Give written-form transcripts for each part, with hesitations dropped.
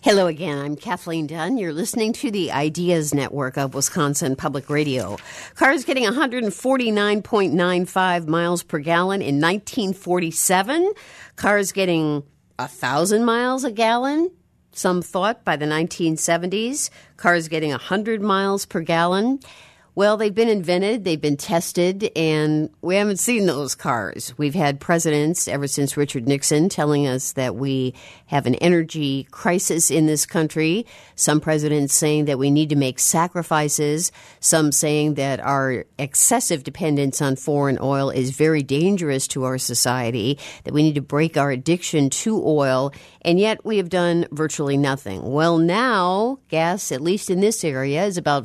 Hello again. I'm Kathleen Dunn. You're listening to the Ideas Network of Wisconsin Public Radio. Cars getting 149.95 miles per gallon in 1947. Cars getting 1,000 miles a gallon. Some thought by the 1970s. Cars getting 100 miles per gallon. Well, they've been invented, they've been tested, and we haven't seen those cars. We've had presidents ever since Richard Nixon telling us that we have an energy crisis in this country. Some presidents saying that we need to make sacrifices. Some saying that our excessive dependence on foreign oil is very dangerous to our society, that we need to break our addiction to oil, and yet we have done virtually nothing. Well, now, gas, at least in this area, is about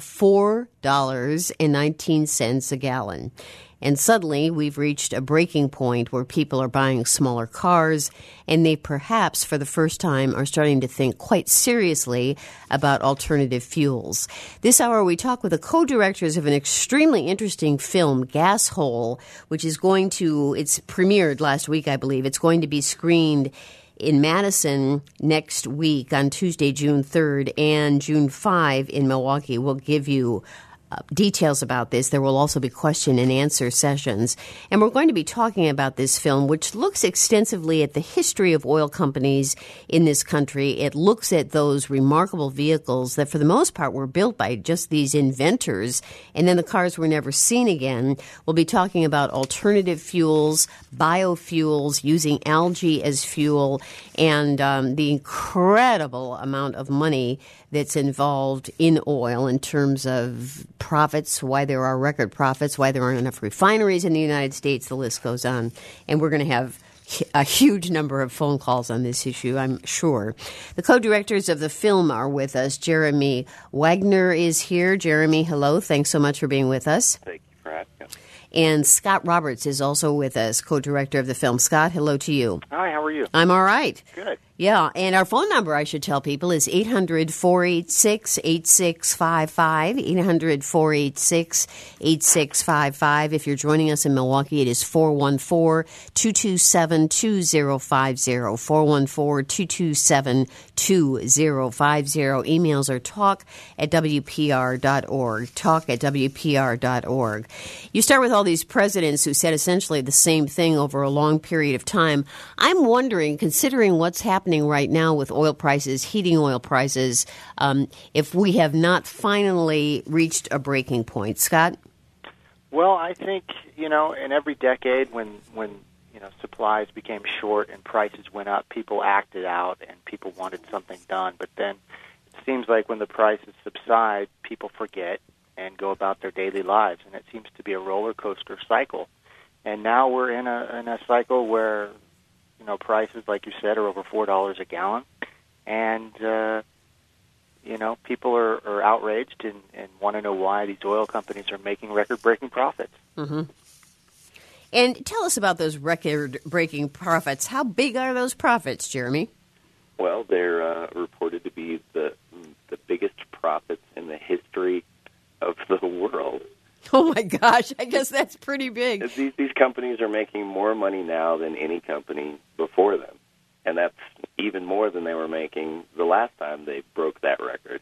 $4.19 a gallon. And suddenly we've reached a breaking point where people are buying smaller cars, and they perhaps for the first time are starting to think quite seriously about alternative fuels. This hour we talk with the co-directors of an extremely interesting film, Gas Hole, which is it's premiered last week, I believe. It's going to be screened in Madison next week on Tuesday, June 3rd, and June 5 in Milwaukee. We'll give you details about this. There will also be question and answer sessions. And we're going to be talking about this film, which looks extensively at the history of oil companies in this country. It looks at those remarkable vehicles that for the most part were built by just these inventors, and then the cars were never seen again. We'll be talking about alternative fuels, biofuels, using algae as fuel, and the incredible amount of money that's involved in oil in terms of profits, why there are record profits, why there aren't enough refineries in the United States. The list goes on. And we're going to have a huge number of phone calls on this issue, I'm sure. The co-directors of the film are with us. Jeremy Wagner is here. Jeremy, hello. Thanks so much for being with us. Thank you for having me. And Scott Roberts is also with us, co-director of the film. Scott, hello to you. Hi, how are you? I'm all right. Good. Yeah, and our phone number, I should tell people, is 800-486-8655, 800-486-8655. If you're joining us in Milwaukee, it is 414-227-2050, 414-227-2050. Emails are talk@wpr.org, talk@wpr.org. You start with all these presidents who said essentially the same thing over a long period of time. I'm wondering, considering what's happening right now with oil prices, heating oil prices, if we have not finally reached a breaking point. Scott? Well, I think, in every decade when supplies became short and prices went up, people acted out and people wanted something done. But then it seems like when the prices subside, people forget and go about their daily lives. And it seems to be a roller coaster cycle. And now we're in a cycle where prices, like you said, are over $4 a gallon, and people are outraged and want to know why these oil companies are making record-breaking profits. Mm-hmm. And tell us about those record-breaking profits. How big are those profits, Jeremy? Well, they're reported to be the biggest profits in the history of the world. Oh, my gosh. I guess that's pretty big. These companies are making more money now than any company before them, and that's even more than they were making the last time they broke that record.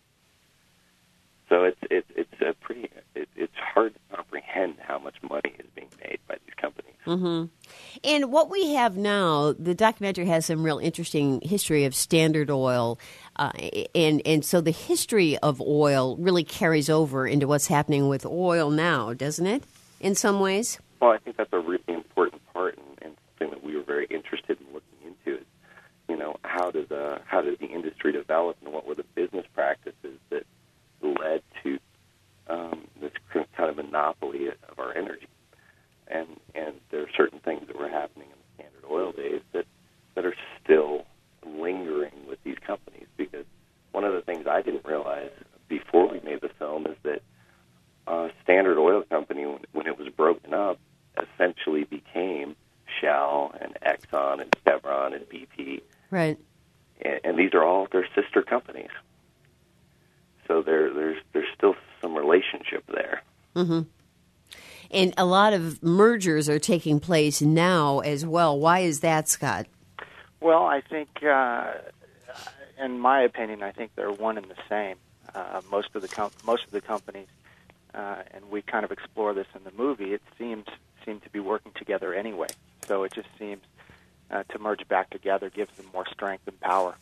So it's hard to comprehend how much money is being made by these companies. Mm-hmm. And what we have now, the documentary has some real interesting history of Standard Oil, and so the history of oil really carries over into what's happening with oil now, doesn't it, in some ways? Well, I think that's a really important part and something that we were very interested in looking into is, how did the industry develop and what were the business practices that led to this kind of monopoly of our energy. And there are certain things that were happening in the Standard Oil days that are still lingering with these companies, because one of the things I didn't realize before we made the film is that Standard Oil Company, when it was broken up, essentially became Shell and Exxon and Chevron and BP. Right. And these are all their sister companies. So there's still some relationship there. Mm-hmm. And a lot of mergers are taking place now as well. Why is that, Scott? Well, I think, and in my opinion, I think they're one and the same. Most of the companies, and we kind of explore this in the movie. It seem to be working together anyway. So it just seems to merge back together gives them more strength and power.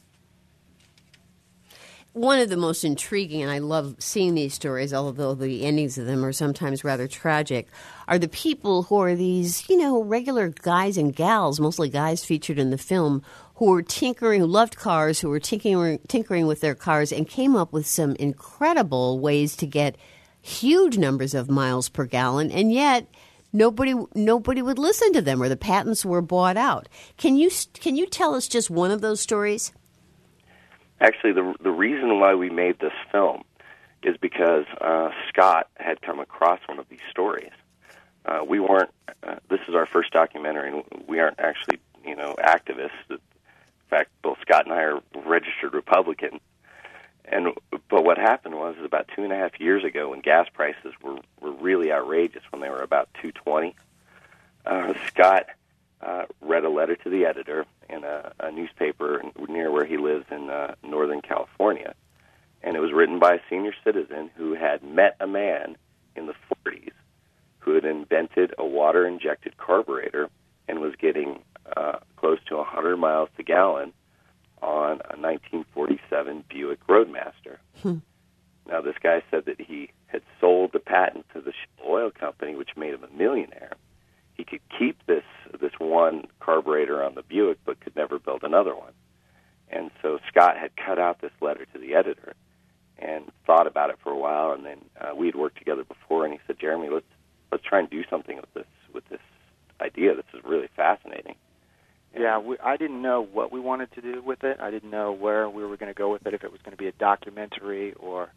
One of the most intriguing, and I love seeing these stories, although the endings of them are sometimes rather tragic, are the people who are these, regular guys and gals, mostly guys featured in the film, who were tinkering, who loved cars, who were tinkering with their cars and came up with some incredible ways to get huge numbers of miles per gallon, and yet nobody would listen to them, or the patents were bought out. Can you tell us just one of those stories? Actually, the reason why we made this film is because Scott had come across one of these stories. We weren't. This is our first documentary, and we aren't actually, activists. In fact, both Scott and I are registered Republicans. But what happened was about 2.5 years ago, when gas prices were really outrageous, when they were about $2.20, Scott read a letter to the editor in a newspaper near where he lives in Northern California. And it was written by a senior citizen who had met a man in the 40s who had invented a water-injected carburetor and was getting close to 100 miles per gallon on a 1947 Buick Roadmaster. Now, this guy said that he had sold the patent to the Shell Oil Company, which made him a millionaire. He could keep this one carburetor on the Buick, but could never build another one. And so Scott had cut out this letter to the editor and thought about it for a while. And then we had worked together before, and he said, "Jeremy, let's try and do something with this idea. This is really fascinating." Yeah, I didn't know what we wanted to do with it. I didn't know where we were going to go with it, if it was going to be a documentary or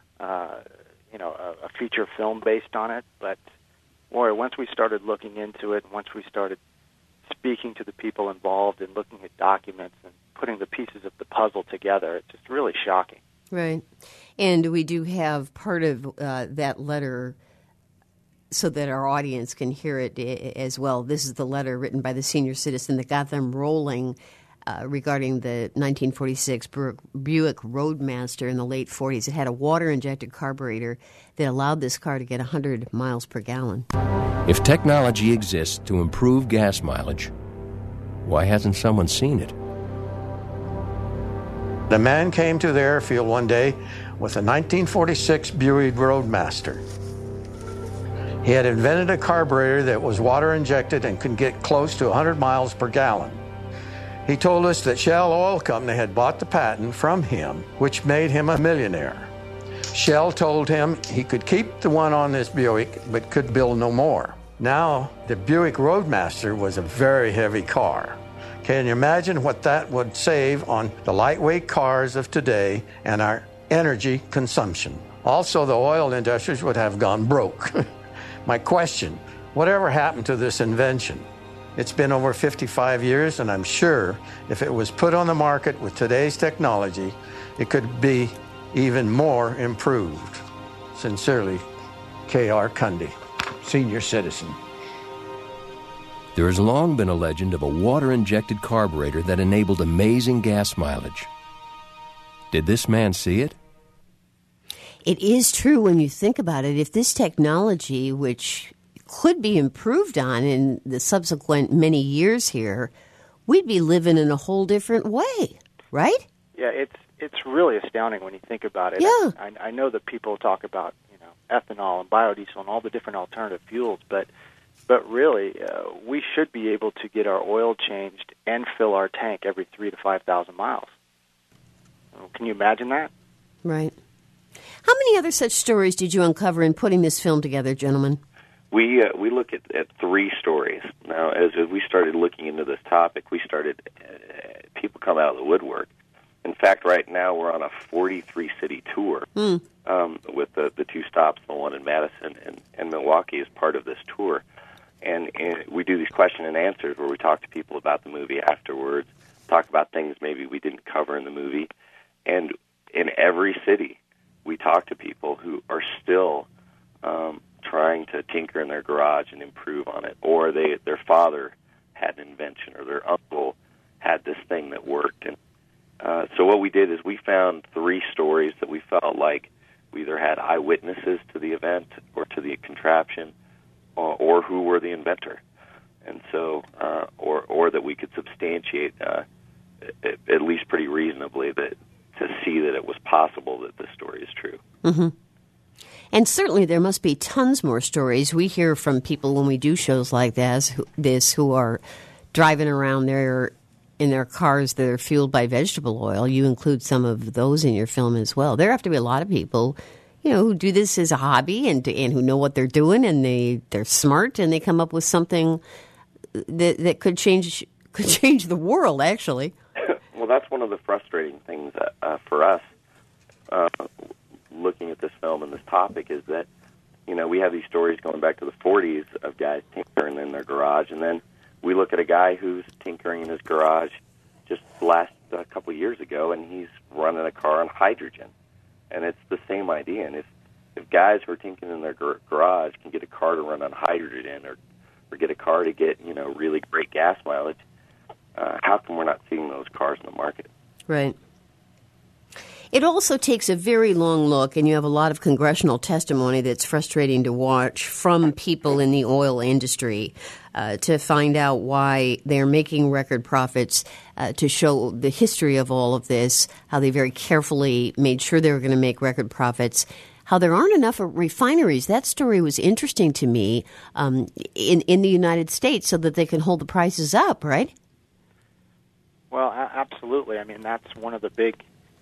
a feature film based on it. But boy, once we started looking into it, and once we started speaking to the people involved and looking at documents and putting the pieces of the puzzle together, it's just really shocking. Right. And we do have part of that letter so that our audience can hear it as well. This is the letter written by the senior citizen that got them rolling regarding the 1946 Buick Roadmaster in the late 40s. It had a water-injected carburetor that allowed this car to get 100 miles per gallon. If technology exists to improve gas mileage, why hasn't someone seen it? The man came to the airfield one day with a 1946 Buick Roadmaster. He had invented a carburetor that was water-injected and could get close to 100 miles per gallon. He told us that Shell Oil Company had bought the patent from him, which made him a millionaire. Shell told him he could keep the one on this Buick, but could build no more. Now, the Buick Roadmaster was a very heavy car. Can you imagine what that would save on the lightweight cars of today and our energy consumption? Also, the oil industries would have gone broke. My question, whatever happened to this invention? It's been over 55 years, and I'm sure if it was put on the market with today's technology, it could be even more improved. Sincerely, K.R. Cundy, senior citizen. There has long been a legend of a water-injected carburetor that enabled amazing gas mileage. Did this man see it? It is true when you think about it. If this technology, which could be improved on in the subsequent many years here, we'd be living in a whole different way, right? Yeah, it's really astounding when you think about it. Yeah. I know that people talk about ethanol and biodiesel and all the different alternative fuels, but really we should be able to get our oil changed and fill our tank every 3,000 to 5,000 miles. Can you imagine that? Right. How many other such stories did you uncover in putting this film together, gentlemen? We look at three stories. Now, as we started looking into this topic, we started, people come out of the woodwork. In fact, right now we're on a 43-city tour with the two stops, the one in Madison and Milwaukee is part of this tour. And we do these question and answers where we talk to people about the movie afterwards, talk about things maybe we didn't cover in the movie. And in every city, we talk to people who are still trying to tinker in their garage and improve on it, or their father had an invention, or their uncle had this thing that worked. And So what we did is we found 3 stories that we felt like we either had eyewitnesses to the event or to the contraption, or who were the inventor, and so or that we could substantiate at least pretty reasonably that to see that it was possible that this story is true. Mm-hmm. And certainly there must be tons more stories. We hear from people when we do shows like this who are driving around in their cars that are fueled by vegetable oil. You include some of those in your film as well. There have to be a lot of people, who do this as a hobby and who know what they're doing, and they're smart, and they come up with something that could change the world, actually. Well, that's one of the frustrating things for us looking at this film and this topic is that, we have these stories going back to the 40s of guys tinkering in their garage, and then we look at a guy who's tinkering in his garage just last couple of years ago, and he's running a car on hydrogen. And it's the same idea. And if guys who are tinkering in their garage can get a car to run on hydrogen or get a car to get, really great gas mileage, how come we're not seeing those cars in the market? Right. It also takes a very long look, and you have a lot of congressional testimony that's frustrating to watch from people in the oil industry to find out why they're making record profits, to show the history of all of this, how they very carefully made sure they were going to make record profits, how there aren't enough refineries. That story was interesting to me in the United States so that they can hold the prices up, right? Well, absolutely. I mean, that's one of the big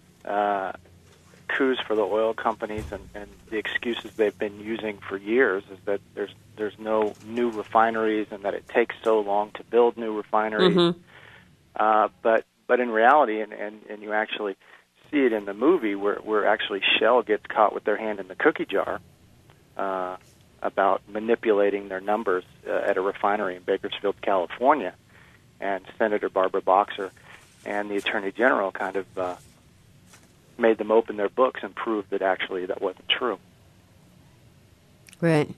coups for the oil companies, and the excuses they've been using for years is that there's no new refineries and that it takes so long to build new refineries. Mm-hmm. But in reality, and you actually see it in the movie where actually Shell gets caught with their hand in the cookie jar about manipulating their numbers at a refinery in Bakersfield, California, and Senator Barbara Boxer and the Attorney General kind of made them open their books and prove that actually that wasn't true. Right.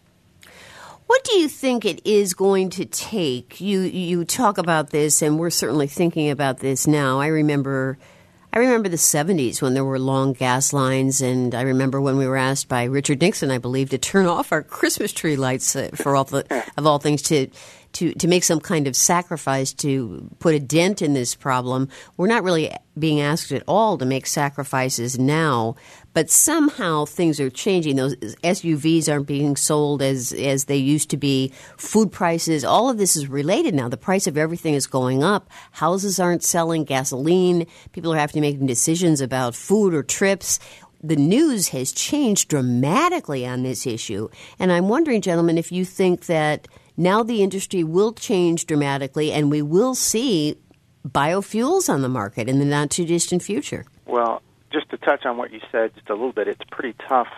What do you think it is going to take? You talk about this, and we're certainly thinking about this now. I remember the 70s when there were long gas lines, and I remember when we were asked by Richard Nixon, I believe, to turn off our Christmas tree lights of all things to make some kind of sacrifice to put a dent in this problem. We're not really being asked at all to make sacrifices now, but somehow things are changing. Those SUVs aren't being sold as they used to be. Food prices, all of this is related now. The price of everything is going up. Houses aren't selling. Gasoline. People are having to make decisions about food or trips. The news has changed dramatically on this issue. And I'm wondering, gentlemen, if you think that now the industry will change dramatically and we will see biofuels on the market in the not-too-distant future. Well, just to touch on what you said just a little bit, it's pretty tough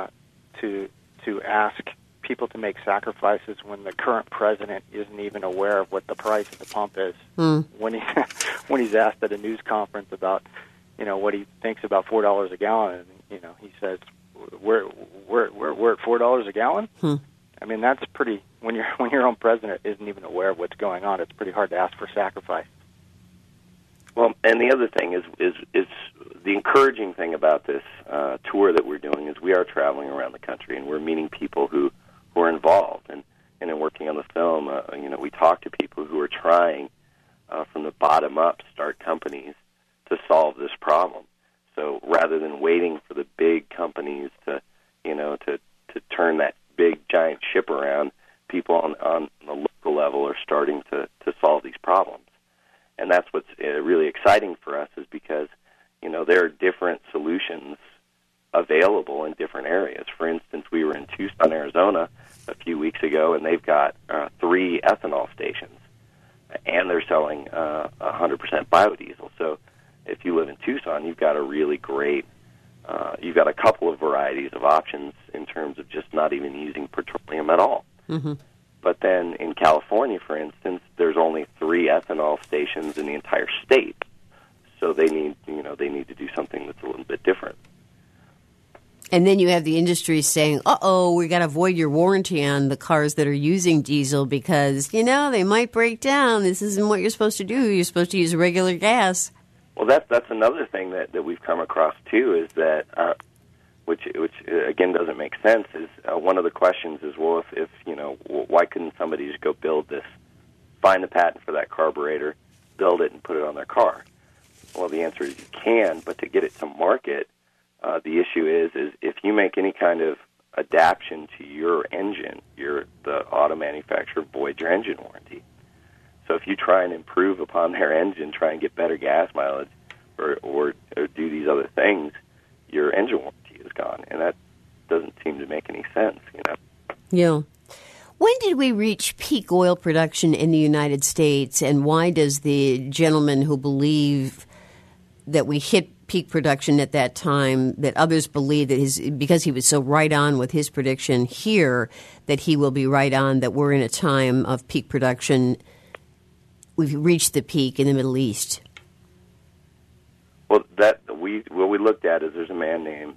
to ask people to make sacrifices when the current president isn't even aware of what the price at the pump is. When he's asked at a news conference about what he thinks about $4 a gallon, and he says we're at $4 a gallon. I mean, that's pretty. When your own president isn't even aware of what's going on, it's pretty hard to ask for sacrifice. Well, and the other thing is the encouraging thing about this tour that we're doing is we are traveling around the country and we're meeting people who are involved, and in working on the film, we talk to people who are trying from the bottom up start companies to solve this problem. So rather than waiting for the big companies to turn that big giant ship around, people on the local level are starting to solve these problems. And that's what's really exciting for us, is because there are different solutions available in different areas. For instance, we were in Tucson, Arizona a few weeks ago, and they've got 3 ethanol stations, and they're selling 100% biodiesel. So if you live in Tucson, you've got a really great you've got a couple of varieties of options in terms of just not even using petroleum at all. Mm-hmm. But then in California, for instance, there's only 3 ethanol stations in the entire state. So they need to do something that's a little bit different. And then you have the industry saying, we got to void your warranty on the cars that are using diesel because, they might break down. This isn't what you're supposed to do. You're supposed to use regular gas. Well, that's another thing that we've come across too, is that which again doesn't make sense. Is one of the questions is, well, if why couldn't somebody just go build this, find the patent for that carburetor, build it, and put it on their car? Well, the answer is you can, but to get it to market, the issue is if you make any kind of adaptation to your engine, the auto manufacturer voids your engine warranty. So if you try and improve upon their engine, try and get better gas mileage, or do these other things, your engine warranty is gone, and that doesn't seem to make any sense, Yeah. When did we reach peak oil production in the United States, and why does the gentleman who believe that we hit peak production at that time, that others believe that because he was so right on with his prediction here, that he will be right on, that we're in a time of peak production? We've reached the peak in the Middle East. Well, what we looked at is there's a man named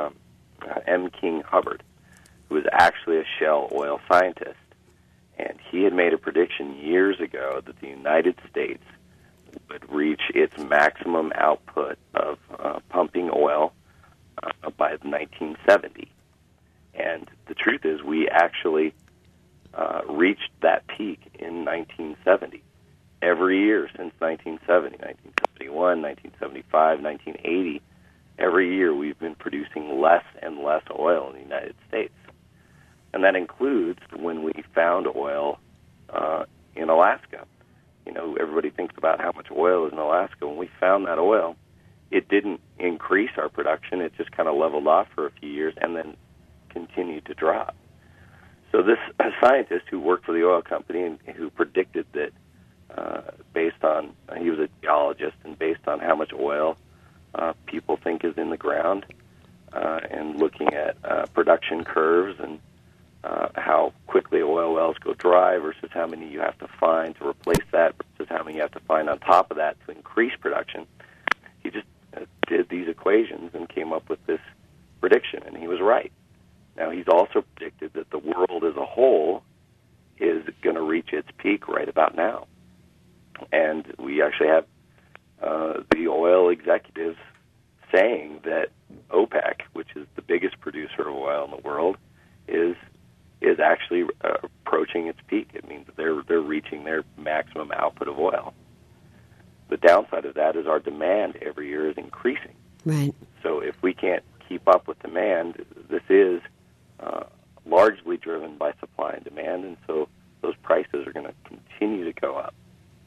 M. King Hubbard, who was actually a Shell oil scientist, and he had made a prediction years ago that the United States would reach its maximum output of pumping oil by 1970. And the truth is, we actually reached that peak in 1970. Every year since 1970, 1971, 1975, 1980, every year we've been producing less and less oil in the United States. And that includes when we found oil in Alaska. Everybody thinks about how much oil is in Alaska. When we found that oil, it didn't increase our production. It just kind of leveled off for a few years and then continued to drop. So this scientist who worked for the oil company and who predicted that based on, he was a geologist, and based on how much oil people think is in the ground, and looking at production curves and how quickly oil wells go dry versus how many you have to find to replace that versus how many you have to find on top of that to increase production, he just did these equations and came up with this prediction, and he was right. Now, he's also predicted that the world as a whole is going to reach its peak right about now. And we actually have the oil executives saying that OPEC, which is the biggest producer of oil in the world, is actually approaching its peak. It means that they're reaching their maximum output of oil. The downside of that is our demand every year is increasing. Right. So if we can't keep up with demand, this is largely driven by supply and demand, and so those prices are going to continue to go up.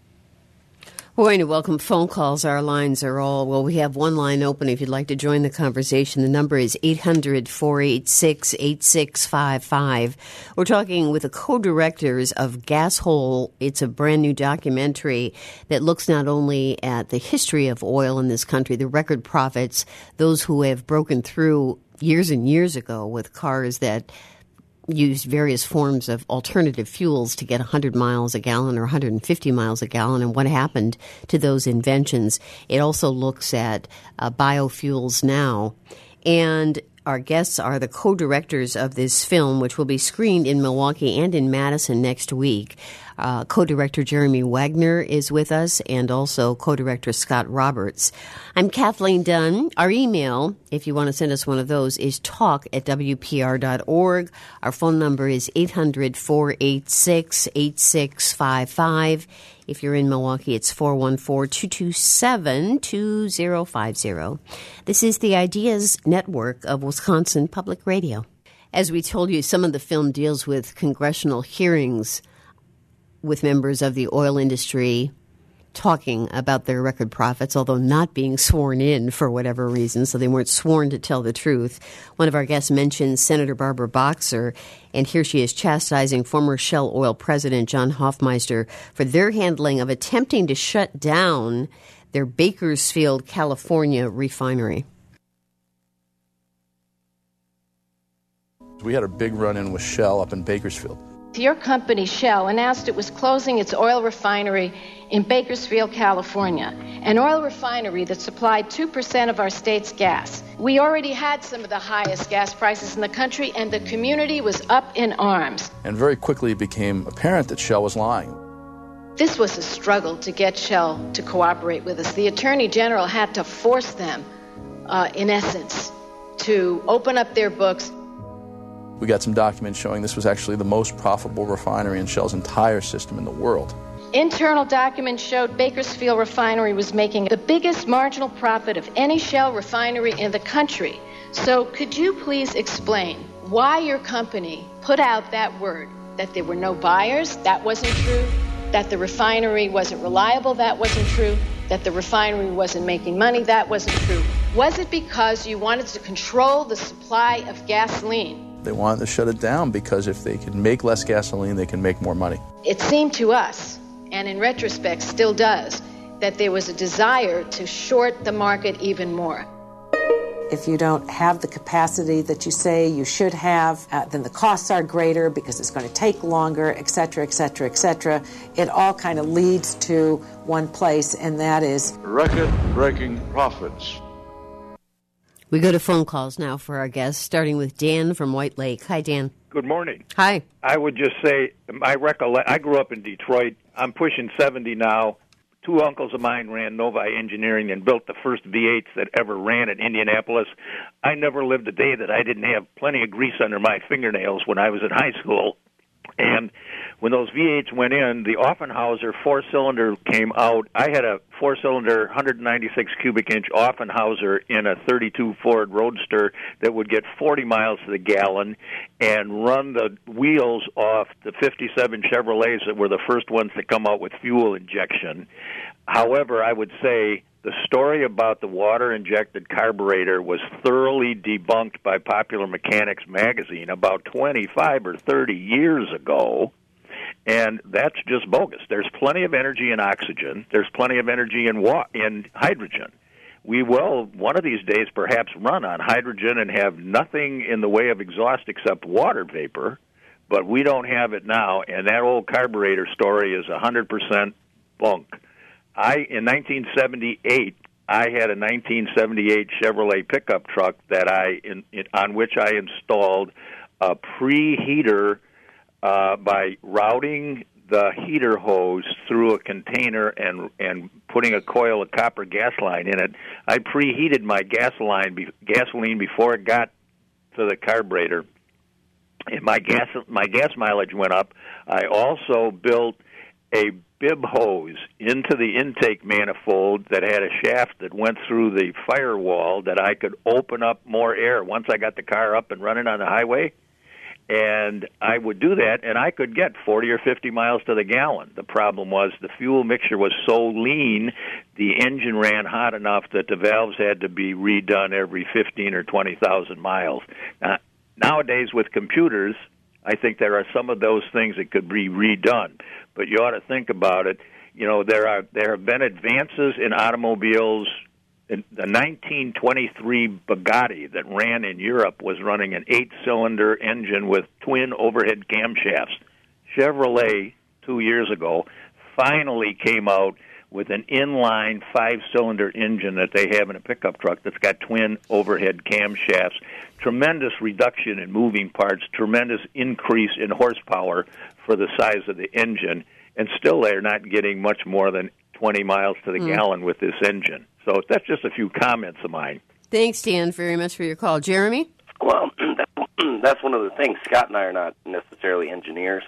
We're going to welcome phone calls. Our lines are we have one line open if you'd like to join the conversation. The number is 800-486-8655. We're talking with the co-directors of Gas Hole. It's a brand new documentary that looks not only at the history of oil in this country, the record profits, those who have broken through years and years ago with cars that used various forms of alternative fuels to get 100 miles a gallon or 150 miles a gallon, and what happened to those inventions. It also looks at biofuels now. And our guests are the co-directors of this film, which will be screened in Milwaukee and in Madison next week. Co-director Jeremy Wagner is with us, and also co-director Scott Roberts. I'm Kathleen Dunn. Our email, if you want to send us one of those, is talk@wpr.org. Our phone number is 800-486-8655. If you're in Milwaukee, it's 414-227-2050. This is the Ideas Network of Wisconsin Public Radio. As we told you, some of the film deals with congressional hearings with members of the oil industry talking about their record profits, although not being sworn in for whatever reason, so they weren't sworn to tell the truth. One of our guests mentioned Senator Barbara Boxer, and here she is chastising former Shell Oil President John Hofmeister for their handling of attempting to shut down their Bakersfield, California refinery. We had a big run-in with Shell up in Bakersfield. Your company, Shell, announced it was closing its oil refinery in Bakersfield, California, an oil refinery that supplied 2% of our state's gas. We already had some of the highest gas prices in the country, and the community was up in arms. And very quickly it became apparent that Shell was lying. This was a struggle to get Shell to cooperate with us. The Attorney General had to force them, in essence, to open up their books. We got some documents showing this was actually the most profitable refinery in Shell's entire system in the world. Internal documents showed Bakersfield Refinery was making the biggest marginal profit of any Shell refinery in the country. So could you please explain why your company put out that word, that there were no buyers? That wasn't true. That the refinery wasn't reliable? That wasn't true. That the refinery wasn't making money? That wasn't true. Was it because you wanted to control the supply of gasoline? They wanted to shut it down because if they could make less gasoline, they can make more money. It seemed to us, and in retrospect still does, that there was a desire to short the market even more. If you don't have the capacity that you say you should have, then the costs are greater because it's going to take longer, et cetera, et cetera, et cetera. It all kind of leads to one place, and that is record-breaking profits. We go to phone calls now for our guests, starting with Dan from White Lake. Hi, Dan. Good morning. Hi. I would just say, I grew up in Detroit. I'm pushing 70 now. Two uncles of mine ran Novi Engineering and built the first V8s that ever ran in Indianapolis. I never lived a day that I didn't have plenty of grease under my fingernails when I was in high school. And when those V8s went in, the Offenhauser four-cylinder came out. I had a four-cylinder, 196 cubic inch Offenhauser in a 32 Ford Roadster that would get 40 miles to the gallon and run the wheels off the 57 Chevrolets that were the first ones to come out with fuel injection. However, I would say the story about the water-injected carburetor was thoroughly debunked by Popular Mechanics magazine about 25 or 30 years ago, and that's just bogus. There's plenty of energy in oxygen. There's plenty of energy in hydrogen. We will, one of these days, perhaps run on hydrogen and have nothing in the way of exhaust except water vapor, but we don't have it now, and that old carburetor story is 100% bunk. In 1978, I had a 1978 Chevrolet pickup truck that on which I installed a preheater by routing the heater hose through a container and putting a coil of copper gas line in it. I preheated my gasoline before it got to the carburetor, and my gas mileage went up. I also built a bib hose into the intake manifold that had a shaft that went through the firewall that I could open up more air once I got the car up and running on the highway. And I would do that, and I could get 40 or 50 miles to the gallon. The problem was the fuel mixture was so lean, the engine ran hot enough that the valves had to be redone every 15 or 20,000 miles. Nowadays, with computers, I think there are some of those things that could be redone. But you ought to think about it. You know, there have been advances in automobiles. The 1923 Bugatti that ran in Europe was running an 8-cylinder engine with twin overhead camshafts. Chevrolet, 2 years ago, finally came out with an inline 5-cylinder engine that they have in a pickup truck that's got twin overhead camshafts. Tremendous reduction in moving parts, tremendous increase in horsepower for the size of the engine, and still they're not getting much more than 20 miles to the gallon with this engine. So that's just a few comments of mine. Thanks, Dan, very much for your call. Jeremy? Well, that's one of the things. Scott and I are not necessarily engineers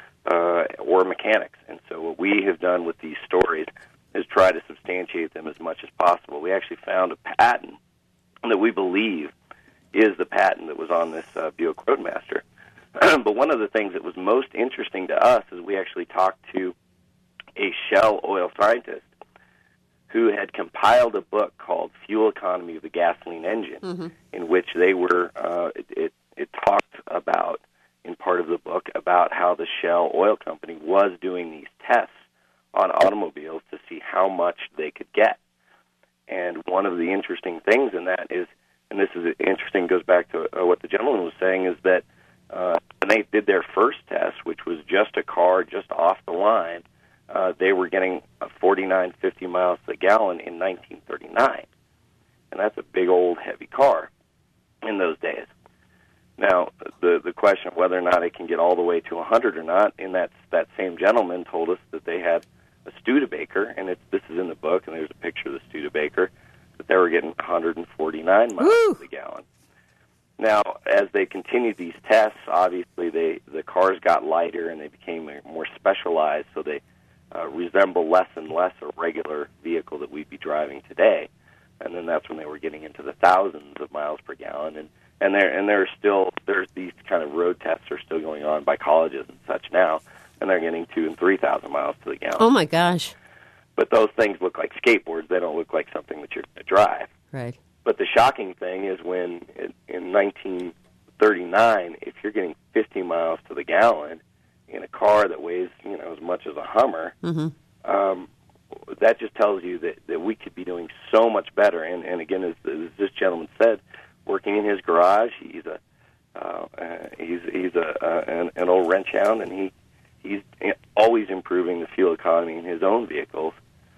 or mechanics, and so what we have done with these stories is try to substantiate them as much as possible. We actually found a patent that we believe is the patent that was on this Buick Roadmaster. But one of the things that was most interesting to us is we actually talked to a Shell oil scientist who had compiled a book called Fuel Economy of the Gasoline Engine, in which they were, it talked about, in part of the book, about how the Shell Oil Company was doing these tests on automobiles to see how much they could get. And one of the interesting things in that is, and this is interesting, goes back to what the gentleman was saying, is that when they did their first test, which was just a car just off the line, they were getting 49, 50 miles to the gallon in 1939. And that's a big old heavy car in those days. Now, the question of whether or not it can get all the way to 100 or not, and that same gentleman told us that they had a Studebaker, and this is in the book, and there's a picture of the Studebaker, that they were getting 149 miles to the gallon. Now, as they continued these tests, obviously the cars got lighter and they became more specialized, so they resemble less and less a regular vehicle that we'd be driving today. And then that's when they were getting into the thousands of miles per gallon. And there's these kind of road tests are still going on by colleges and such now, and they're getting 2,000 and 3,000 miles to the gallon. Oh my gosh! But those things look like skateboards; they don't look like something that you're going to drive. Right. But the shocking thing is when in 1939, if you're getting 50 miles to the gallon in a car that weighs as much as a Hummer, that just tells you that we could be doing so much better. And again, as this gentleman said, working in his garage, he's an old wrench hound, and he's always improving the fuel economy in his own vehicles.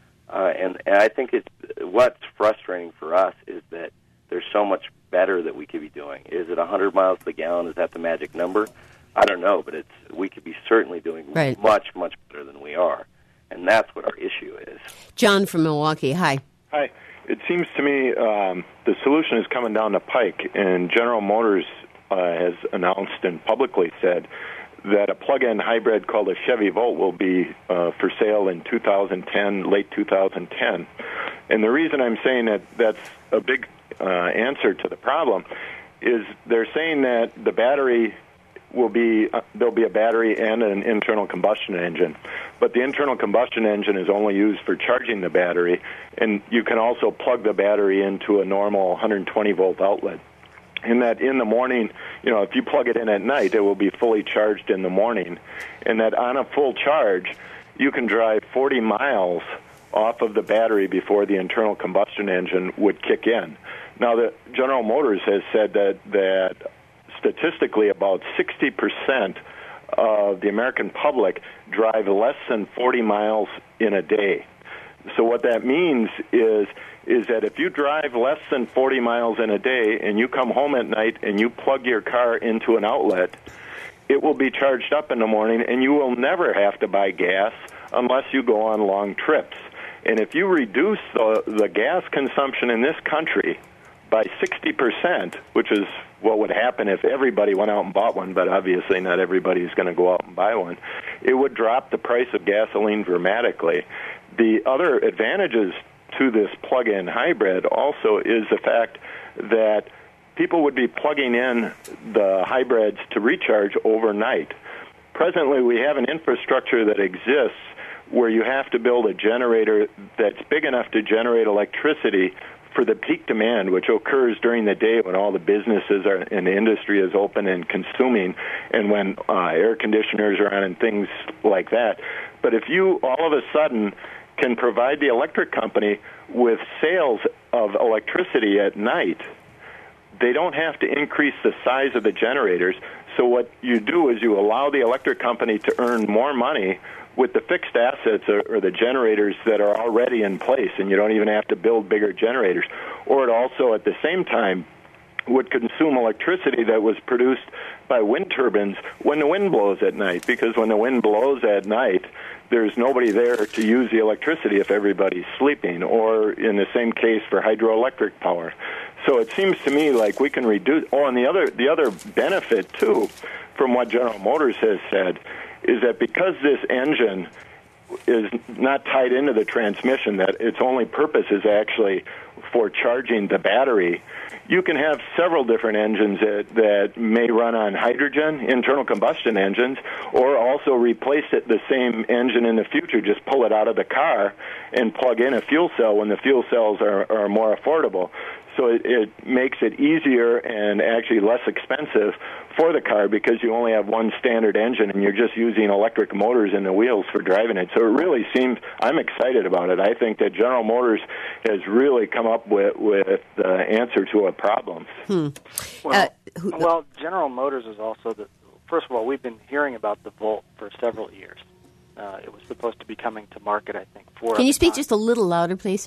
And I think what's frustrating for us is that there's so much better that we could be doing. Is it 100 miles to the gallon? Is that the magic number? I don't know, but we could be certainly doing much, much better than we are. And that's what our issue is. John from Milwaukee, hi. Hi. It seems to me the solution is coming down the pike, and General Motors has announced and publicly said that a plug-in hybrid called a Chevy Volt will be for sale in 2010, late 2010. And the reason I'm saying that that's a big answer to the problem is they're saying that the battery will be there'll be a battery and an internal combustion engine, but the internal combustion engine is only used for charging the battery, and you can also plug the battery into a normal 120-volt outlet. In that, in the morning, if you plug it in at night, it will be fully charged in the morning, and that on a full charge, you can drive 40 miles off of the battery before the internal combustion engine would kick in. Now, the General Motors has said that statistically about 60% of the American public drive less than 40 miles in a day. So what that means is that if you drive less than 40 miles in a day and you come home at night and you plug your car into an outlet, it will be charged up in the morning, and you will never have to buy gas unless you go on long trips. And if you reduce the gas consumption in this country by 60%, which is what would happen if everybody went out and bought one, but obviously not everybody is going to go out and buy one, it would drop the price of gasoline dramatically. The other advantages to this plug-in hybrid also is the fact that people would be plugging in the hybrids to recharge overnight. Presently, we have an infrastructure that exists where you have to build a generator that's big enough to generate electricity for the peak demand, which occurs during the day when all the businesses are and the industry is open and consuming, and when air conditioners are on and things like that. But if you all of a sudden can provide the electric company with sales of electricity at night, they don't have to increase the size of the generators. So what you do is you allow the electric company to earn more money with the fixed assets or the generators that are already in place, and you don't even have to build bigger generators. Or it also, at the same time, would consume electricity that was produced by wind turbines when the wind blows at night, because when the wind blows at night, there's nobody there to use the electricity if everybody's sleeping, or in the same case for hydroelectric power. So it seems to me like we can reduce. Oh, and the other benefit, too, from what General Motors has said, is that because this engine is not tied into the transmission, that its only purpose is actually for charging the battery, you can have several different engines that may run on hydrogen, internal combustion engines, or also replace the same engine in the future, just pull it out of the car and plug in a fuel cell when the fuel cells are more affordable. So it makes it easier and actually less expensive for the car because you only have one standard engine and you're just using electric motors in the wheels for driving it. So it really seems, I'm excited about it. I think that General Motors has really come up with the answer to a problem. Well, General Motors is also first of all, we've been hearing about the Volt for several years. It was supposed to be coming to market, I think, 4 Can you speak just a little louder, please?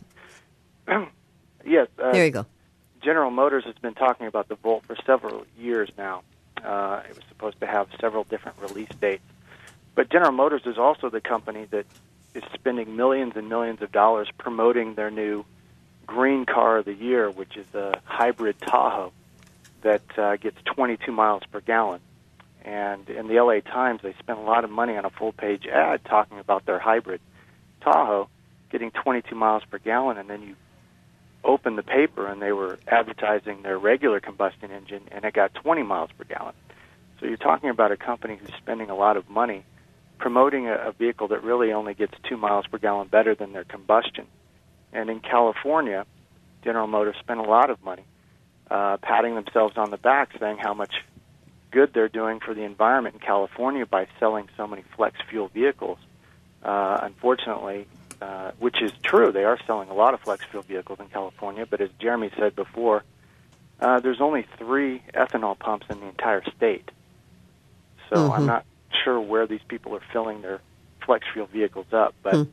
Yes. There you go. General Motors has been talking about the Volt for several years now. It was supposed to have several different release dates. But General Motors is also the company that is spending millions and millions of dollars promoting their new green car of the year, which is a hybrid Tahoe that gets 22 miles per gallon. And in the LA Times, they spent a lot of money on a full-page ad talking about their hybrid Tahoe getting 22 miles per gallon, and then you open the paper and they were advertising their regular combustion engine, and it got 20 miles per gallon. So you're talking about a company who's spending a lot of money promoting a vehicle that really only gets 2 miles per gallon better than their combustion. And in California, General Motors spent a lot of money patting themselves on the back, saying how much good they're doing for the environment in California by selling so many flex fuel vehicles. Unfortunately, which is true, they are selling a lot of flex fuel vehicles in California, but as Jeremy said before, there's only 3 ethanol pumps in the entire state. So I'm not sure where these people are filling their flex fuel vehicles up, but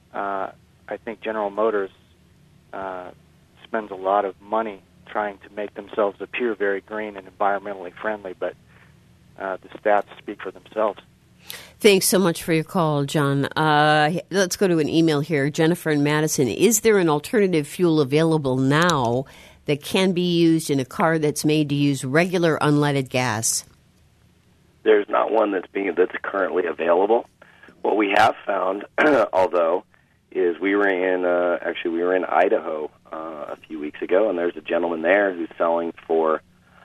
I think General Motors spends a lot of money trying to make themselves appear very green and environmentally friendly, but the stats speak for themselves. Thanks so much for your call, John. Let's go to an email here. Jennifer in Madison. Is there an alternative fuel available now that can be used in a car that's made to use regular unleaded gas? There's not one that's currently available. What we have found, although, is we were in Idaho a few weeks ago, and there's a gentleman there who's selling for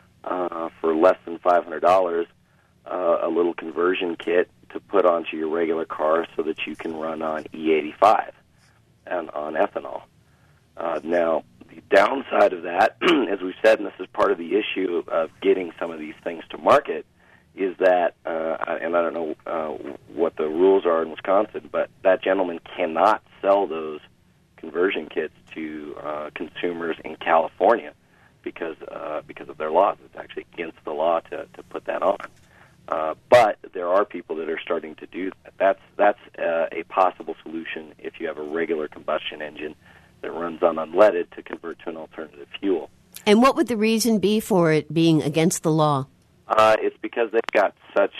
less than $500 a little conversion kit to put onto your regular car so that you can run on E85 and on ethanol. Now, the downside of that, as we've said, and this is part of the issue of getting some of these things to market, is that, and I don't know what the rules are in Wisconsin, but that gentleman cannot sell those conversion kits to consumers in California because of their laws. It's actually against the law to put that on. But there are people that are starting to do that. That's a possible solution if you have a regular combustion engine that runs on unleaded to convert to an alternative fuel. And what would the reason be for it being against the law? It's because they've got such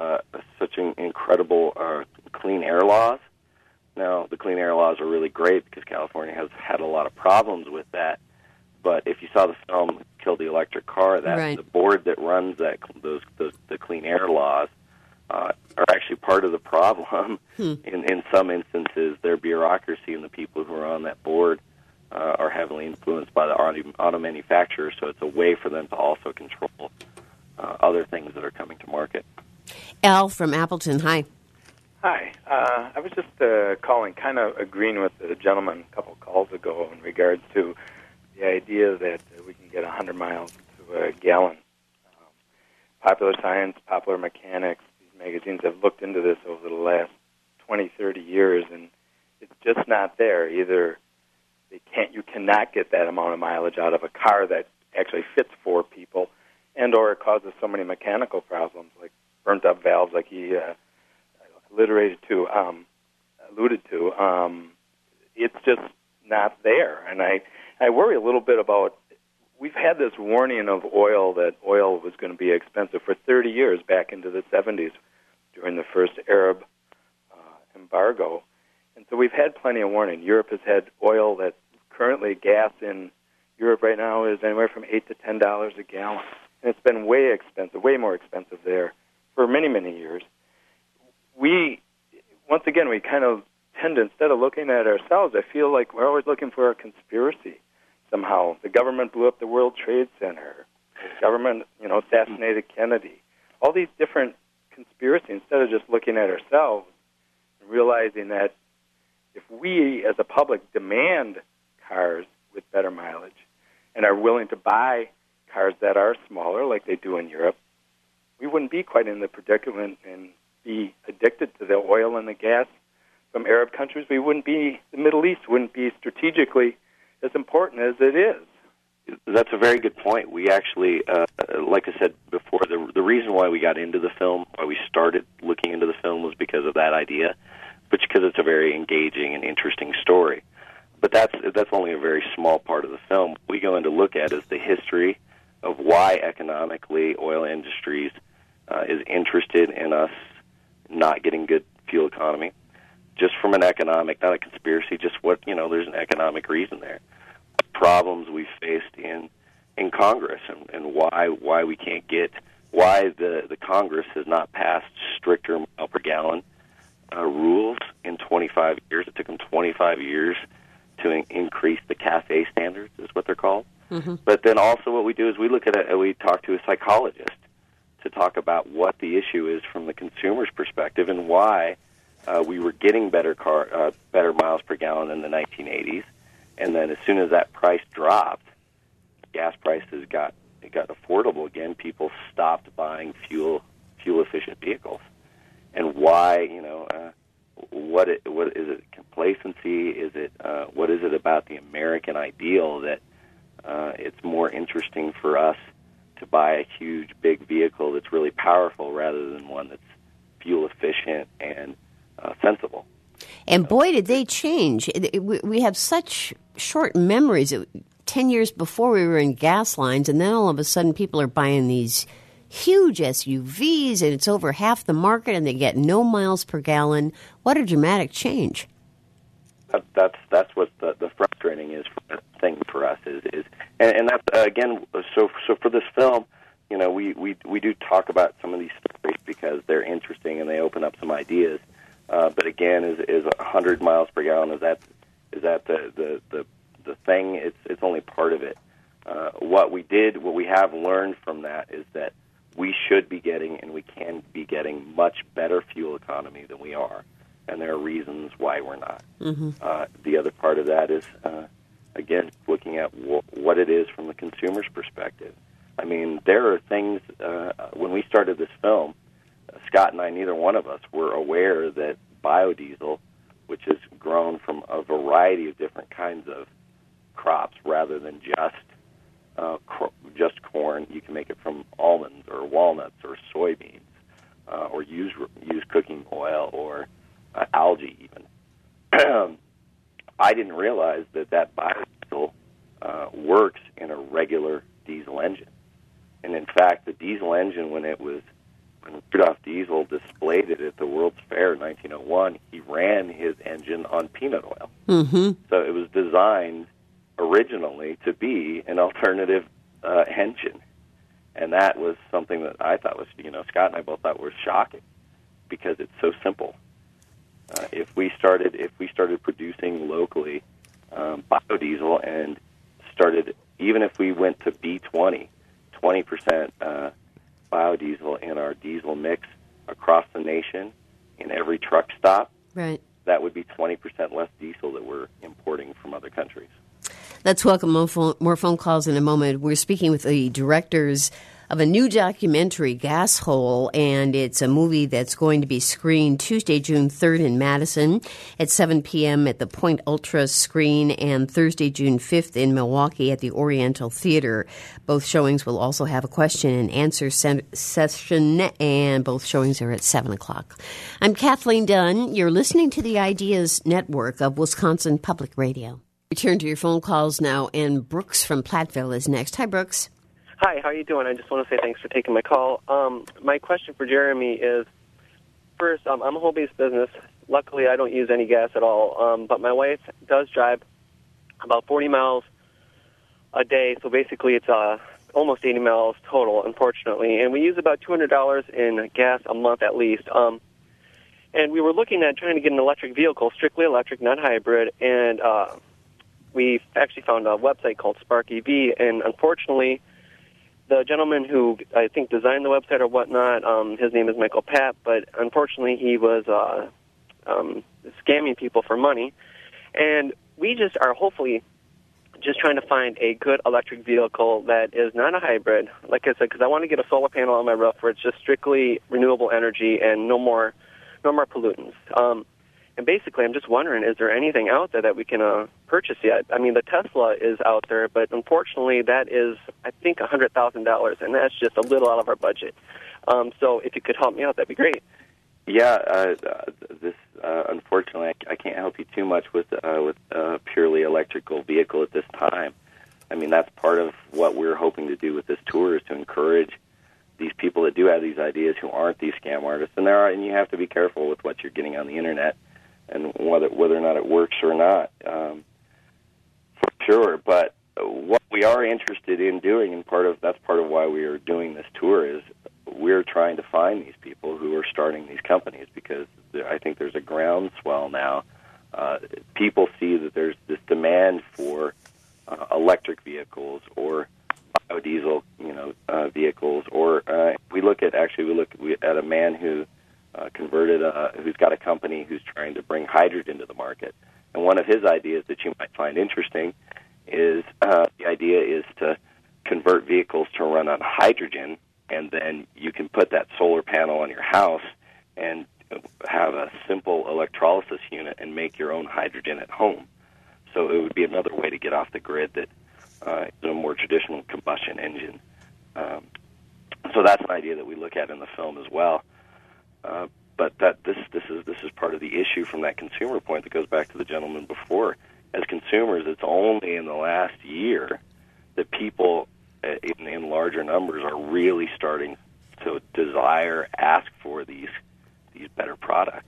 an incredible clean air laws. Now, the clean air laws are really great because California has had a lot of problems with that. But if you saw the film "Kill the Electric Car," the board that runs the clean air laws are actually part of the problem. In some instances, their bureaucracy and the people who are on that board are heavily influenced by the auto manufacturers. So it's a way for them to also control other things that are coming to market. Al from Appleton, hi. Hi. I was just calling, kind of agreeing with the gentleman a couple calls ago in regards to the idea that we can get 100 miles to a gallon. Popular Science, Popular Mechanics, these magazines have looked into this over the last 20, 30 years, and it's just not there. Either you cannot get that amount of mileage out of a car that actually fits 4 people, and or it causes so many mechanical problems like burnt-up valves, like he alluded to. It's just not there, and I worry a little bit about. We've had this warning of oil that oil was going to be expensive for 30 years, back into the 70s during the first Arab embargo, and so we've had plenty of warning. Europe has had oil that currently gas in Europe right now is anywhere from $8 to $10 a gallon. And it's been way expensive, way more expensive there for many, many years. Once again, we kind of tend to, instead of looking at ourselves, I feel like we're always looking for a conspiracy somehow. The government blew up the World Trade Center. The government, assassinated Kennedy. All these different conspiracies, instead of just looking at ourselves and realizing that if we as a public demand cars with better mileage and are willing to buy cars that are smaller, like they do in Europe, we wouldn't be quite in the predicament and be addicted to the oil and the gas from Arab countries. The Middle East wouldn't be strategically as important as it is. That's a very good point. We actually, like I said before, the reason why we got into the film, why we started looking into the film, was because of that idea, but because it's a very engaging and interesting story. But that's only a very small part of the film. What we go in to look at is the history of why economically oil industries is interested in us not getting good fuel economy. just from an economic, not a conspiracy, just what, there's an economic reason there. Problems we faced in Congress and why we can't get, why the Congress has not passed stricter mile per gallon rules in 25 years. It took them 25 years to increase the CAFE standards, is what they're called. Mm-hmm. But then also what we do is we look at it, we talk to a psychologist to talk about what the issue is from the consumer's perspective and why we were getting better miles per gallon in the 1980s, and then as soon as that price dropped, gas prices got affordable again. People stopped buying fuel efficient vehicles, and why? What is it? Complacency? Is it what is it about the American ideal that it's more interesting for us to buy a huge, big vehicle that's really powerful rather than one that's fuel efficient and sensible? And boy, did they change. We have such short memories. 10 years before we were in gas lines, and then all of a sudden people are buying these huge SUVs, and it's over half the market, and they get no miles per gallon. What a dramatic change. That's what the frustrating thing for us is and that's again. So for this film, we do talk about some of these stories because they're interesting and they open up some ideas. But again, is 100 miles per gallon? Is that the thing? It's only part of it. What we have learned from that is that we should be getting and we can be getting much better fuel economy than we are, and there are reasons why we're not. Mm-hmm. The other part of that is again looking at what it is from the consumer's perspective. I mean, there are things when we started this film. Scott and I, neither one of us were aware that biodiesel, which is grown from a variety of different kinds of crops rather than just corn. You can make it from almonds or walnuts or soybeans or use cooking oil or algae even. I didn't realize that biodiesel works in a regular diesel engine. And in fact, the diesel engine, when Rudolf Diesel displayed it at the World's Fair in 1901, he ran his engine on peanut oil. Mm-hmm. So it was designed originally to be an alternative engine. And that was something that I thought was, Scott and I both thought was shocking because it's so simple. If we started producing locally biodiesel and even if we went to B20, 20% biodiesel in our diesel mix across the nation in every truck stop, right, that would be 20% less diesel that we're importing from other countries. Let's welcome more phone calls in a moment. We're speaking with the directors of a new documentary, Gas Hole, and it's a movie that's going to be screened Tuesday, June 3rd in Madison at 7 p.m. at the Point Ultra screen and Thursday, June 5th in Milwaukee at the Oriental Theater. Both showings will also have a question and answer session, and both showings are at 7 o'clock. I'm Kathleen Dunn. You're listening to the Ideas Network of Wisconsin Public Radio. Return to your phone calls now, and Brooks from Platteville is next. Hi, Brooks. Hi, how are you doing? I just want to say thanks for taking my call. My question for Jeremy is, first, I'm a home-based business. Luckily, I don't use any gas at all, but my wife does drive about 40 miles a day, so basically it's almost 80 miles total, unfortunately, and we use about $200 in gas a month at least. And we were looking at trying to get an electric vehicle, strictly electric, not hybrid, and we actually found a website called Spark EV, and unfortunately, the gentleman who I think designed the website or whatnot, his name is Michael Papp, but unfortunately he was scamming people for money. And we just are hopefully just trying to find a good electric vehicle that is not a hybrid, like I said, because I want to get a solar panel on my roof where it's just strictly renewable energy and no more pollutants. And basically, I'm just wondering, is there anything out there that we can purchase yet? I mean, the Tesla is out there, but unfortunately, that is, I think, $100,000, and that's just a little out of our budget. So if you could help me out, that'd be great. Yeah, unfortunately, I can't help you too much with a purely electrical vehicle at this time. I mean, that's part of what we're hoping to do with this tour is to encourage these people that do have these ideas who aren't these scam artists. And you have to be careful with what you're getting on the internet. and whether or not it works or not, for sure. But what we are interested in doing, and that's part of why we are doing this tour, is we're trying to find these people who are starting these companies, because I think there's a groundswell now. People see that there's this demand for electric vehicles or biodiesel, vehicles, or we look at a man who who's got a company who's trying to bring hydrogen to the market. And one of his ideas that you might find interesting is the idea is to convert vehicles to run on hydrogen, and then you can put that solar panel on your house and have a simple electrolysis unit and make your own hydrogen at home. So it would be another way to get off the grid that is a more traditional combustion engine. So that's an idea that we look at in the film as well. But this is part of the issue from that consumer point that goes back to the gentleman before. As consumers, it's only in the last year that people in larger numbers are really starting to ask for these better products.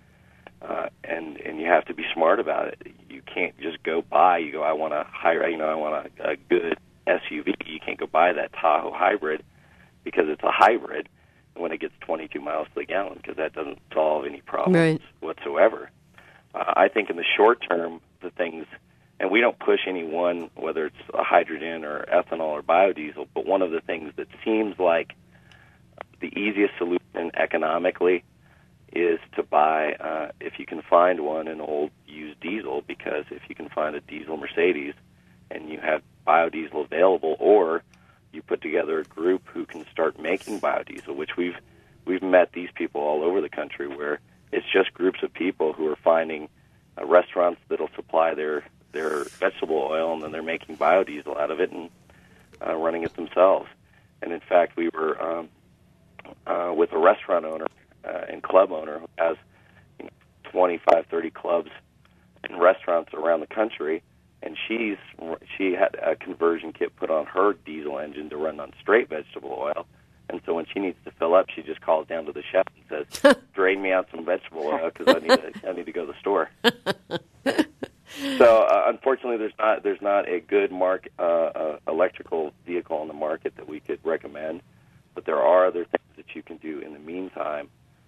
And you have to be smart about it. You can't just go buy. You go, I want a good SUV. You can't go buy that Tahoe hybrid because it's a hybrid when it gets 22 miles to the gallon, because that doesn't solve any problems whatsoever. I think in the short term, the things, and we don't push any one, whether it's a hydrogen or ethanol or biodiesel, but one of the things that seems like the easiest solution economically is to buy, if you can find one, an old used diesel, because if you can find a diesel Mercedes and you have biodiesel available, or you put together a group who can start making biodiesel, which we've met these people all over the country, where it's just groups of people who are finding restaurants that'll supply their vegetable oil, and then they're making biodiesel out of it and running it themselves. And in fact, we were with a restaurant owner and club owner who has 25, 30 clubs and restaurants around the country, and she had a conversion kit put on her diesel engine to run on straight vegetable oil. And so when she needs to fill up, she just calls down to the chef and says, "Drain me out some vegetable oil because I need to go to the store." So unfortunately, there's not a good electrical vehicle on the market that we could recommend, but there are other things that you can do in the meantime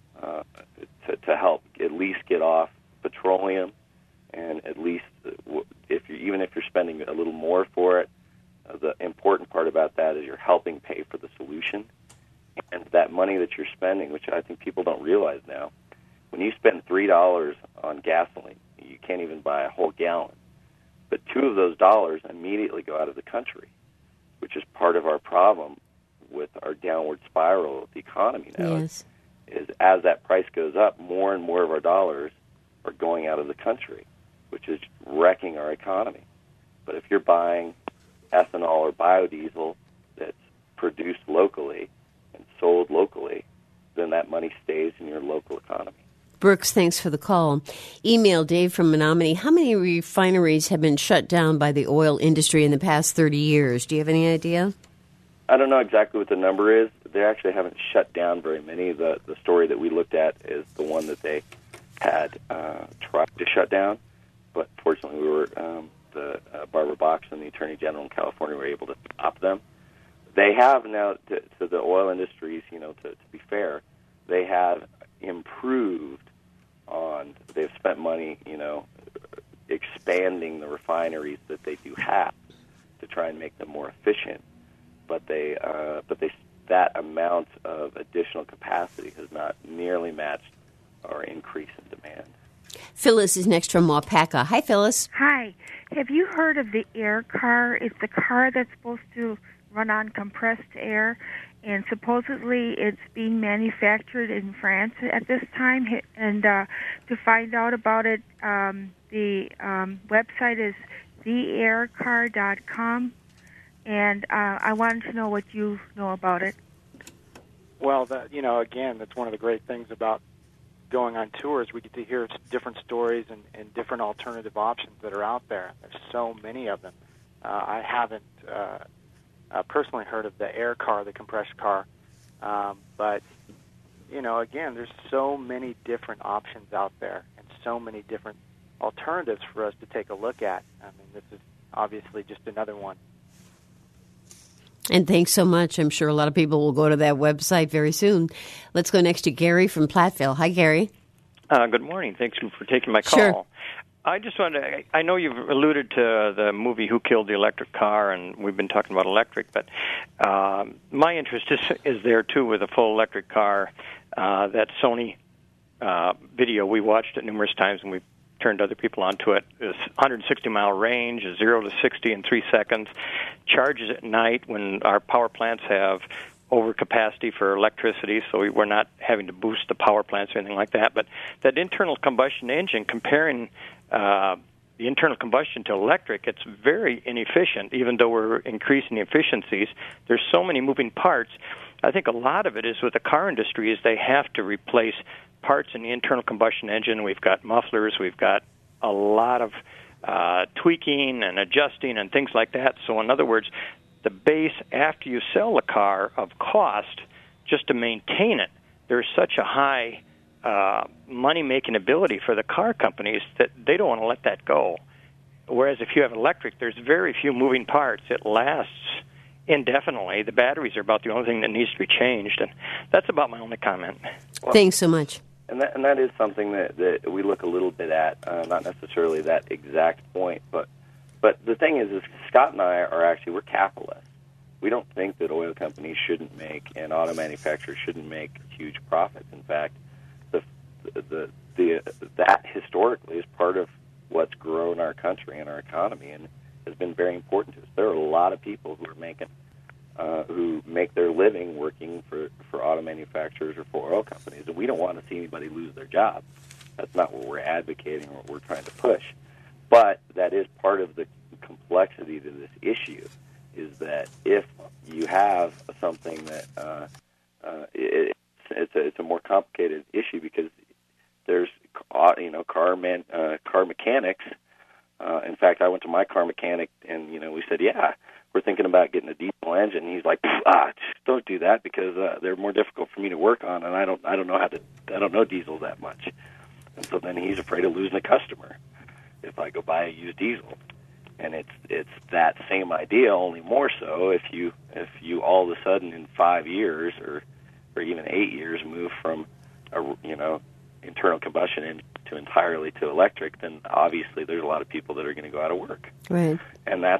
to help at least get off petroleum, and at least even if you're spending a little more for it, the important part about that is you're helping pay for the solution. And that money that you're spending, which I think people don't realize now, when you spend $3 on gasoline, you can't even buy a whole gallon. But $2 of those dollars immediately go out of the country, which is part of our problem with our downward spiral of the economy now. Yes. Is as that price goes up, more and more of our dollars are going out of the country, which is wrecking our economy. But if you're buying ethanol or biodiesel that's produced locally and sold locally, then that money stays in your local economy. Brooks, thanks for the call. Email Dave from Menominee. How many refineries have been shut down by the oil industry in the past 30 years? Do you have any idea? I don't know exactly what the number is. They actually haven't shut down very many. The story that we looked at is the one that they had tried to shut down, but fortunately Barbara Box and the Attorney General in California were able to stop them. They have now, to the oil industries, to be fair, they have improved they've spent money, expanding the refineries that they do have to try and make them more efficient. But that amount of additional capacity has not nearly matched our increase in demand. Phyllis is next from Wapaka. Hi, Phyllis. Hi. Have you heard of the air car? It's the car that's supposed to run on compressed air, and supposedly it's being manufactured in France at this time. And to find out about it, the website is theaircar.com. And I wanted to know what you know about it. Well, again, that's one of the great things about going on tours. We get to hear different stories and different alternative options that are out there. There's so many of them. I haven't personally heard of the air car, the compressed car. But, again, there's so many different options out there and so many different alternatives for us to take a look at. I mean, this is obviously just another one. And thanks so much. I'm sure a lot of people will go to that website very soon. Let's go next to Gary from Platteville. Hi, Gary. Good morning. Thanks for taking my call. Sure. I just wanted to, I know you've alluded to the movie Who Killed the Electric Car, and we've been talking about electric, but my interest is there, too, with a full electric car. That Sony video, we watched it numerous times, and we've turned other people onto it. It's 160-mile range, 0 to 60 in 3 seconds, charges at night when our power plants have overcapacity for electricity, so we're not having to boost the power plants or anything like that. But that internal combustion engine, comparing the internal combustion to electric, it's very inefficient, even though we're increasing the efficiencies. There's so many moving parts. I think a lot of it is with the car industry is they have to replace parts in the internal combustion engine. We've got mufflers, we've got a lot of tweaking and adjusting and things like that. So in other words, the base after you sell the car of cost just to maintain it, there's such a high money-making ability for the car companies that they don't want to let that go. Whereas if you have electric, there's very few moving parts. It lasts indefinitely. The batteries are about the only thing that needs to be changed, and that's about my only comment. Well, thanks so much. And that is something that we look a little bit at, not necessarily that exact point, but the thing is Scott and I are actually, we're capitalists. We don't think that oil companies shouldn't make and auto manufacturers shouldn't make huge profits. In fact, that historically is part of what's grown our country and our economy and has been very important to us. There are a lot of people who are who make their living working for auto manufacturers or for oil companies, and we don't want to see anybody lose their job. That's not what we're advocating or what we're trying to push. But that is part of the complexity to this issue, is that if you have something that it's a more complicated issue because there's car mechanics. In fact, I went to my car mechanic and we said, yeah, we're thinking about getting a diesel engine. He's like, don't do that because they're more difficult for me to work on, and I don't know diesel that much. And so then he's afraid of losing a customer if I go buy a used diesel. And it's that same idea, only more so if you all of a sudden in 5 years or even 8 years move from internal combustion to entirely to electric, then obviously there's a lot of people that are going to go out of work. Right. And that's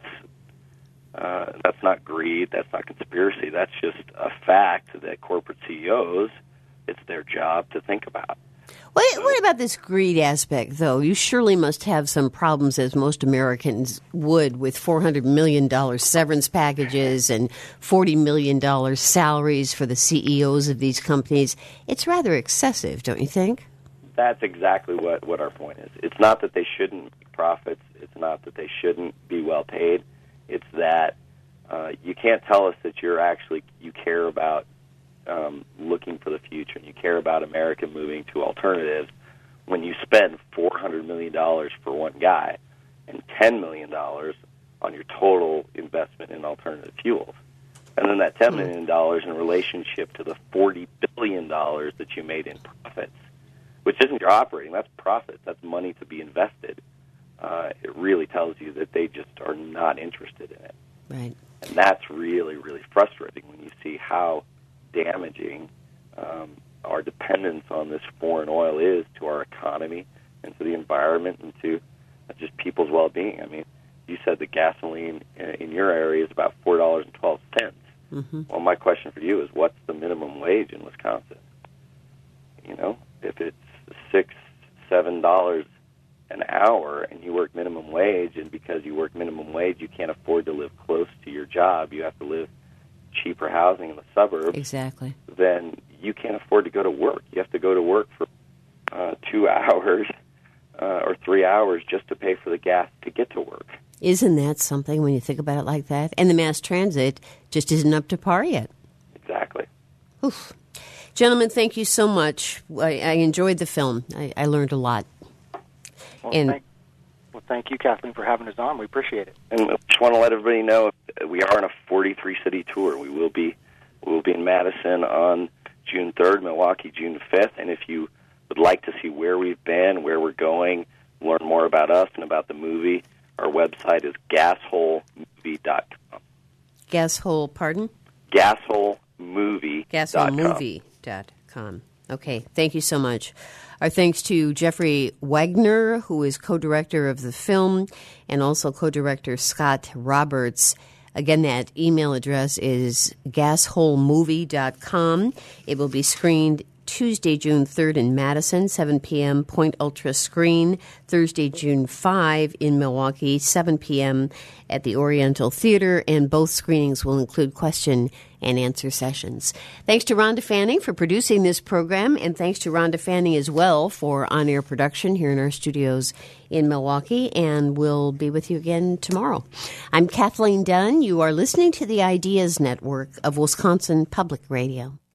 not greed, that's not conspiracy, that's just a fact that corporate CEOs, it's their job to think about. What about this greed aspect, though? You surely must have some problems, as most Americans would, with $400 million severance packages and $40 million salaries for the CEOs of these companies. It's rather excessive, don't you think? That's exactly what our point is. It's not that they shouldn't make profits. It's not that they shouldn't be well paid. It's that you can't tell us that you care about looking for the future and you care about America moving to alternatives when you spend $400 million for one guy and $10 million on your total investment in alternative fuels. And then that $10 million in relationship to the $40 billion that you made in profits, which isn't your operating, that's profit, that's money to be invested. It really tells you that they just are not interested in it. Right. And that's really, really frustrating when you see how damaging our dependence on this foreign oil is to our economy and to the environment and to just people's well-being. I mean, you said the gasoline in your area is about $4.12. Mm-hmm. Well, my question for you is, what's the minimum wage in Wisconsin? If it's $6-7 an hour and you work minimum wage, and because you work minimum wage, you can't afford to live close to your job, you have to live cheaper housing in the suburbs. Exactly. Then you can't afford to go to work. You have to go to work for 2 hours or 3 hours just to pay for the gas to get to work. Isn't that something when you think about it like that? And the mass transit just isn't up to par yet. Exactly. Oof. Gentlemen, thank you so much. I enjoyed the film. I learned a lot. Well, thank you, Kathleen, for having us on. We appreciate it. And I just want to let everybody know we are on a 43-city tour. We will be in Madison on June 3rd, Milwaukee June 5th, and the would like to see where we've been, where we're going, learn more about us and about the movie, our website is gasholemovie.com. Gashole, pardon? Gasholemovie.com. Gasholemovie.com. Okay, thank you so much. Our thanks to Jeffrey Wagner, who is co-director of the film, and also co-director Scott Roberts. Again, that email address is gasholemovie.com. It will be screened Tuesday, June 3rd in Madison, 7 p.m., Point Ultra Screen. Thursday, June 5 in Milwaukee, 7 p.m. at the Oriental Theater, and both screenings will include question and answer sessions. Thanks to Rhonda Fanning for producing this program, and thanks to Rhonda Fanning as well for on-air production here in our studios in Milwaukee, and we'll be with you again tomorrow. I'm Kathleen Dunn. You are listening to the Ideas Network of Wisconsin Public Radio.